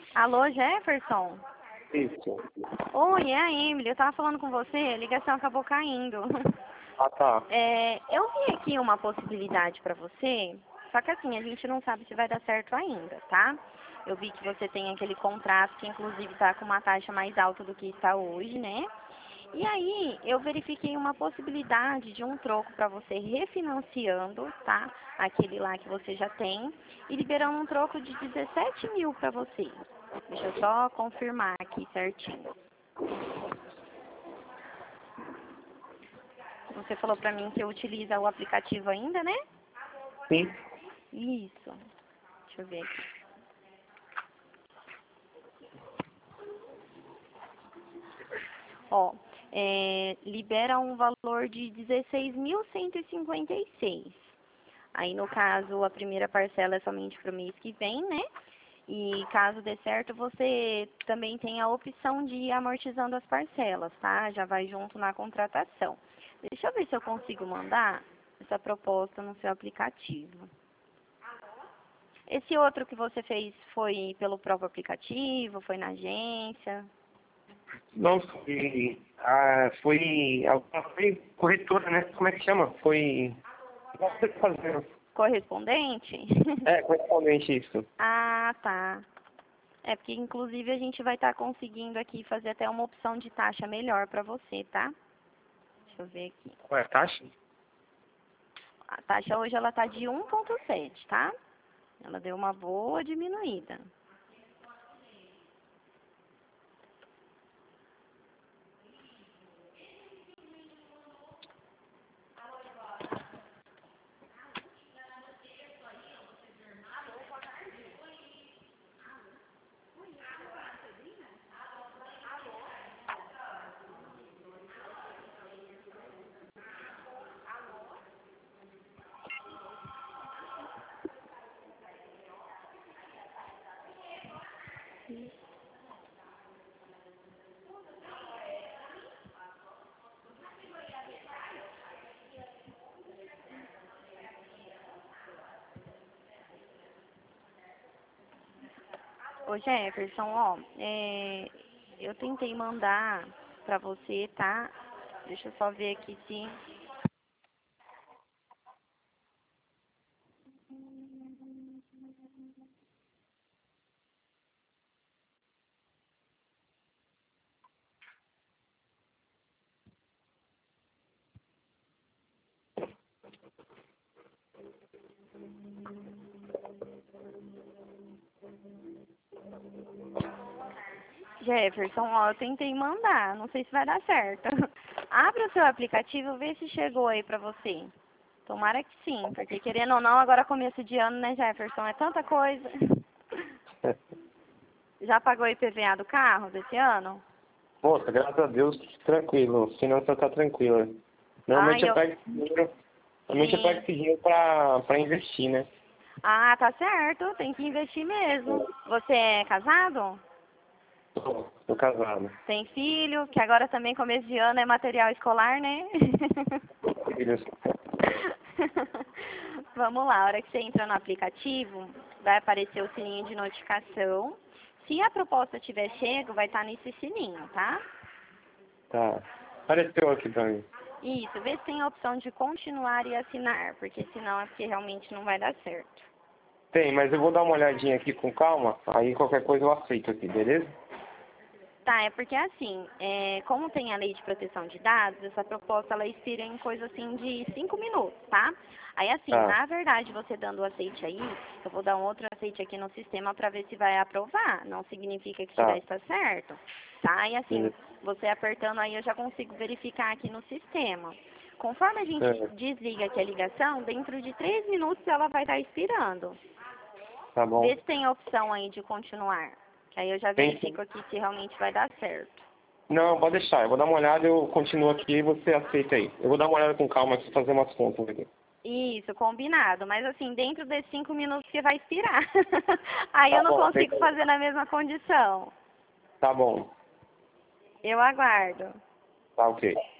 Alô, Jefferson? Isso. Oi, é a Emily. Eu tava falando com você, a ligação acabou caindo. Ah, tá. Eu vi aqui uma possibilidade pra você, só que assim, a gente não sabe se vai dar certo ainda, tá? Eu vi que você tem aquele contrato que inclusive tá com uma taxa mais alta do que está hoje, né? E aí, eu verifiquei uma possibilidade de um troco para você refinanciando, tá? Aquele lá que você já tem, e liberando um troco de 17 mil para você. Deixa eu só confirmar aqui certinho. Você falou para mim que utiliza o aplicativo ainda, né? Sim. Isso. Deixa eu ver aqui. Ó, libera um valor de 16.156. Aí, no caso, a primeira parcela é somente para o mês que vem, né? E caso dê certo, você também tem a opção de ir amortizando as parcelas, tá? Já vai junto na contratação. Deixa eu ver se eu consigo mandar essa proposta no seu aplicativo. Esse outro que você fez foi pelo próprio aplicativo, foi na agência? Não foi. Foi corretora, né? Como é que chama? Foi. Você tá fazendo? Correspondente? É, correspondente isso. Ah, tá. É porque, inclusive, a gente vai estar conseguindo aqui fazer até uma opção de taxa melhor para você, tá? Deixa eu ver aqui. Qual é a taxa? A taxa hoje ela tá de 1,7, tá? Ela deu uma boa diminuída. Ô Jefferson, ó, eu tentei mandar pra você, tá? Deixa eu só ver aqui se... Jefferson, ó, eu tentei mandar, não sei se vai dar certo. Abre o seu aplicativo, vê se chegou aí pra você. Tomara que sim, porque querendo ou não, agora começo de ano, né, Jefferson? É tanta coisa. Já pagou o IPVA do carro desse ano? Moça, graças a Deus, tranquilo. Finança tá tranquila. Normalmente Ai, eu pego esse dinheiro. Normalmente eu pego sim. esse dinheiro pra investir, né? Ah, tá certo, tem que investir mesmo. Você é casado? Tô casado. Tem filho? Que agora também começo de ano é material escolar, né? Filhos. Vamos lá, a hora que você entra no aplicativo, vai aparecer o sininho de notificação. Se a proposta tiver chego, vai estar nesse sininho, tá? Tá. Apareceu aqui pra mim. Isso, vê se tem a opção de continuar e assinar, porque senão é porque realmente não vai dar certo. Tem, mas eu vou dar uma olhadinha aqui com calma, aí qualquer coisa eu aceito aqui, beleza? Tá, é porque assim, como tem a lei de proteção de dados, essa proposta ela expira em coisa assim de 5 minutos, tá? Aí assim, Tá. na verdade, você dando o aceite aí, eu vou dar um outro aceite aqui no sistema para ver se vai aprovar. Não significa que já Tá. está certo, tá? E assim, Beleza. você apertando aí eu já consigo verificar aqui no sistema. Conforme a gente É, desliga aqui a ligação, dentro de 3 minutos ela vai estar expirando. tá Vê bom. se tem a opção aí de continuar, que aí eu já Tem sim. verifico aqui se realmente vai dar certo. Não, pode deixar. Eu vou dar uma olhada, eu continuo aqui e você aceita aí. Eu vou dar uma olhada com calma aqui, fazer umas contas aqui. Isso, combinado. Mas assim, dentro desses 5 minutos que vai expirar. Aí eu Tá não bom, consigo fazer na mesma condição. tá bom. Eu aguardo. Tá ok.